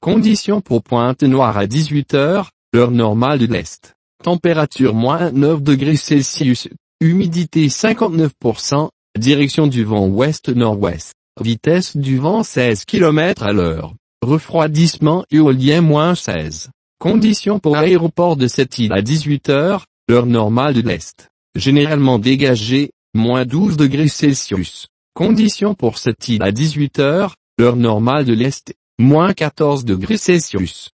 Conditions pour Pointe-Noire à 18 heures, heure normale de l'Est. Température -9 °C, humidité 59%, direction du vent ouest-nord-ouest, vitesse du vent 16 km à l'heure, refroidissement éolien -16. Conditions pour aéroport de cette île à 18 heures, heure normale de l'Est, généralement dégagé, -12 °C. Conditions pour cette île à 18 heures, heure normale de l'Est, -14 °C.